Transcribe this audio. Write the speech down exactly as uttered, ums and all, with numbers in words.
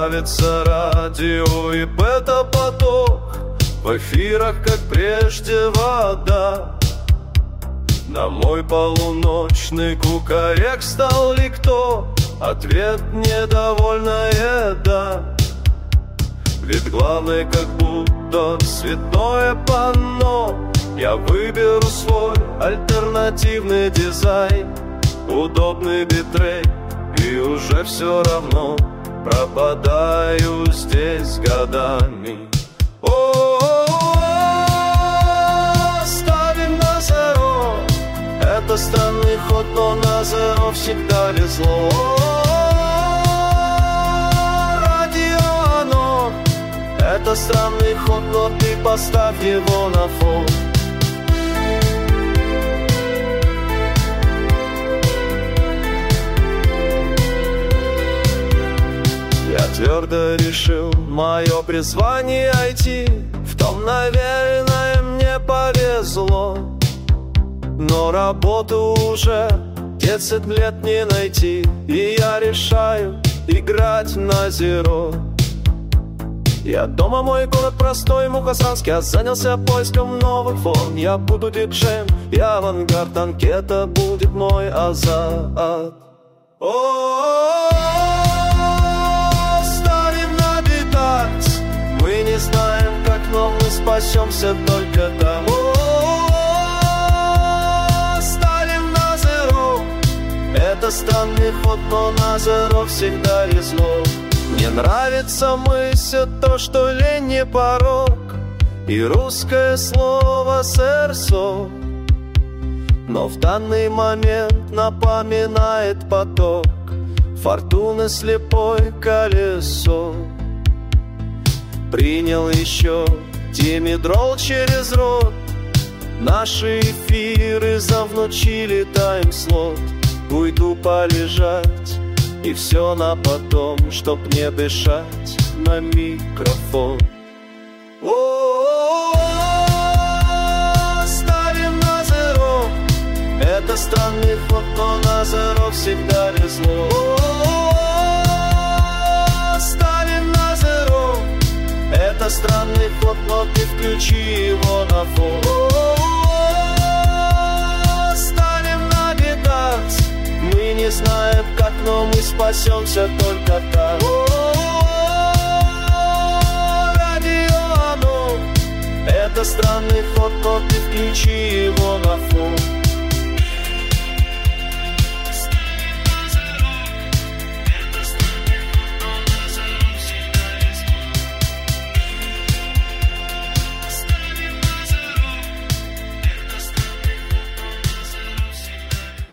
нравится радио и бета-поток. В эфирах, как прежде, вода. На мой полуночный кукарек стал ли кто? Ответ недовольная да. Ведь главное, как будто цветное панно. Я выберу свой альтернативный дизайн, удобный битрейт, и уже все равно пропадаю здесь годами. О-о-о, ставим на зеро. Это странный ход, но на зеро всегда везло. Радио оно. Это странный ход, но ты поставь его на фон. Я твердо решил, мое призвание ай ти. В том, наверное, мне повезло. Но работу уже десять лет не найти, и я решаю играть на зеро. Я дома, мой город простой, Мухосранск. Я занялся поиском новых форм. Я буду диджеем, я авангард. Анкета будет мой азарт. О-о-о, ставим на битакс. Мы не знаем, как, но мы спасемся только там. О-о-о, ставим на зеро. Это странный ход, но на зеро всегда везло. Мне нравится мысль, то, что лень не порок, и русское слово «сэрсо». Но в данный момент напоминает поток фортуны слепое колесо. Принял еще димедрол через рот. Наши эфиры завнучили тайм-слот. Уйду полежать, и все на потом, чтоб не дышать на микрофон. О-о-о, ставим на зеро. Это странный ход, но на зеро всегда везло. О-о-о, ставим на зеро. Это странный ход, но ты включи его на фон. О-о-о, ставим на битакс. Мы не знаем, как, но мы спасемся только так. О-о-о, радио оно. Это странный ход, но ты включи его на фон.